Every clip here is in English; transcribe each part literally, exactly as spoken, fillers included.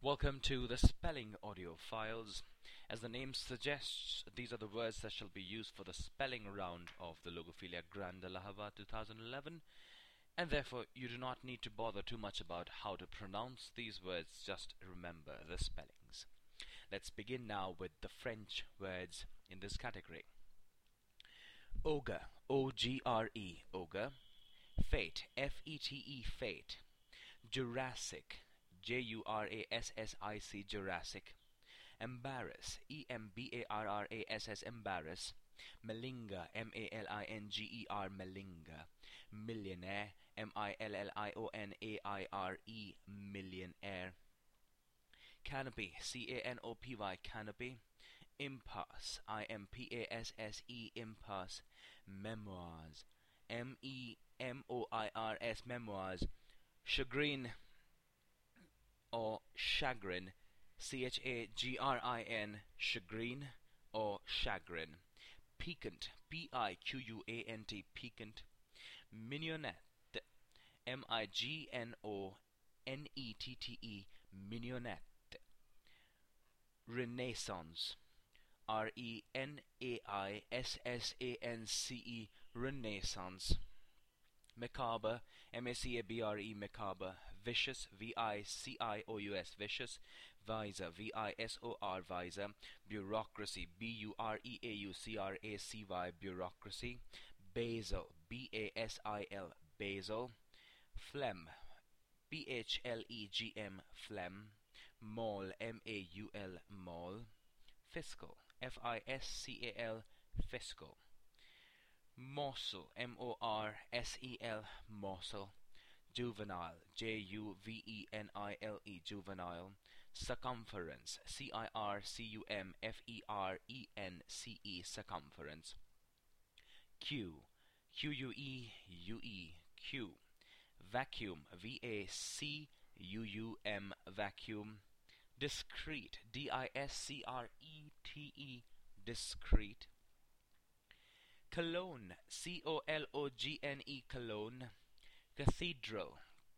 Welcome to the spelling audio files. As the name suggests, these are the words that shall be used for the spelling round of the Logophilia Grand Allahabad twenty eleven, and therefore you do not need to bother too much about how to pronounce these words, just remember the spellings. Let's begin now with the French words in this category. Ogre, O G R E, ogre. Fate, F E T E, fate. Jurassic, J U R A S S I C, Jurassic. Embarrass, E M B A R R A S S, embarrass. Malinga, M A L I N G E R, malinga. Millionaire, M I L L I O N A I R E, millionaire. Canopy, C A N O P Y, canopy. Impasse, I M P A S S E, impasse. Memoirs, M E M O I R S, memoirs. Chagrin or chagrin, C H A G R I N, chagrin or chagrin. Piquant, P I Q U A N T, piquant. Mignonette, M I G N O N E T T E, mignonette. Renaissance, R E N A I S S A N C E, renaissance. Macabre, M A C A B R E, macabre. Vicious, V I C I O U S, vicious. Visor, V I S O R, visor. Bureaucracy, B U R E A U C R A C Y, bureaucracy. Basil, B A S I L, basil. Phlegm, P H L E G M, phlegm. Maul, M A U L, maul. Fiscal, F I S C A L, fiscal. Morsel, M O R S E L, morsel. Juvenile, J U V E N I L E, juvenile. Circumference, C I R C U M F E R E N C E, circumference. Q, Q U E U E, Q. Vacuum, V A C U U M, vacuum. Discreet, D I S C R E T E, discreet. Cologne, C O L O G N E, cologne. Cathedral,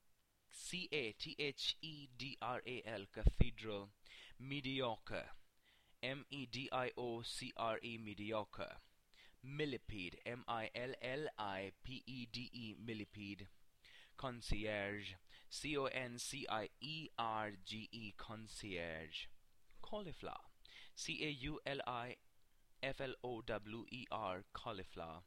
C A T H E D R A L, cathedral. Mediocre, M E D I O C R E, mediocre. Millipede, M I L L I P E D E, millipede. Concierge, C O N C I E R G E, concierge. Cauliflower, C A U L I F L O W E R, cauliflower.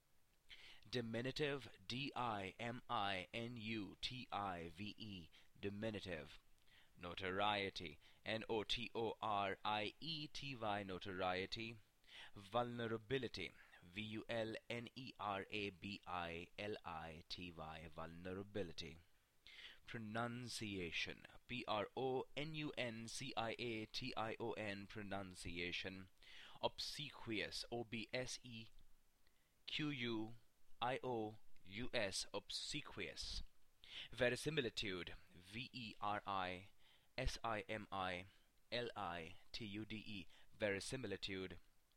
Diminutive, D I M I N U T I V E, diminutive. Notoriety, N O T O R I E T Y, notoriety. Vulnerability, V U L N E R A B I L I T Y, vulnerability. Pronunciation, P R O N U N C I A T I O N, pronunciation. Obsequious, O B S E Q U I O U S, obsequious. Verisimilitude, V E R I S I M I L I T U D E, verisimilitude.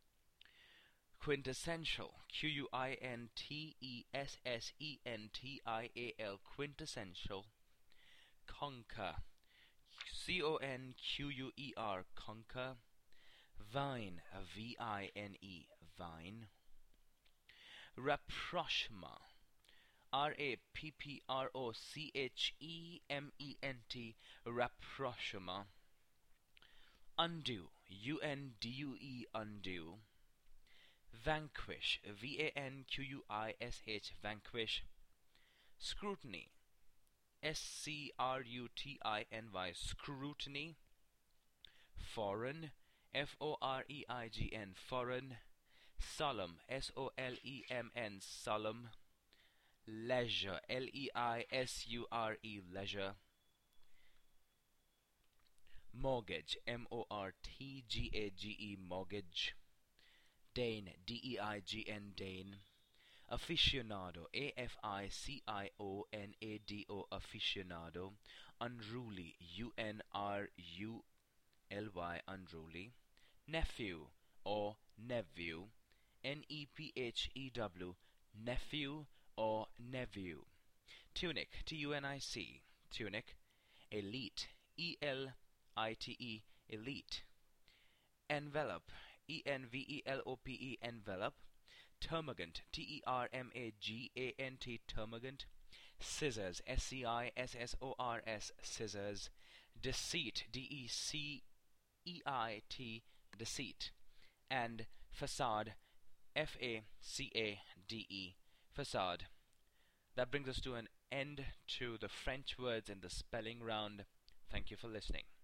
Quintessential, Q U I N T E S S E N T I A L, quintessential. Conquer, C O N Q U E R, conquer. Vine, V I N E, vine. Rapprochement, R A P P R O C H E M E N T, rapprochement. Undo, U N D U E, undo. Vanquish, V A N Q U I S H, vanquish. Scrutiny, S C R U T I N Y, scrutiny. Foreign, F O R E I G N, foreign. Solemn, S O L E M N, solemn. Leisure, L E I S U R E, leisure. Mortgage, M O R T G A G E, mortgage. Deign, D E I G N, deign. Aficionado, A F I C I O N A D O, aficionado. Unruly, U N R U L Y, unruly. Nephew or nephew, N E P H E W, nephew or nephew. Tunic, T U N I C, tunic. Elite, E L I T E, elite. Envelope, E N V E L O P E, envelope. Termagant, T E R M A G A N T, termagant. Scissors, S C I S S O R S, scissors. Deceit, D E C E I T, deceit. And facade, F A C A D E, facade. That brings us to an end to the French words in the spelling round. Thank you for listening.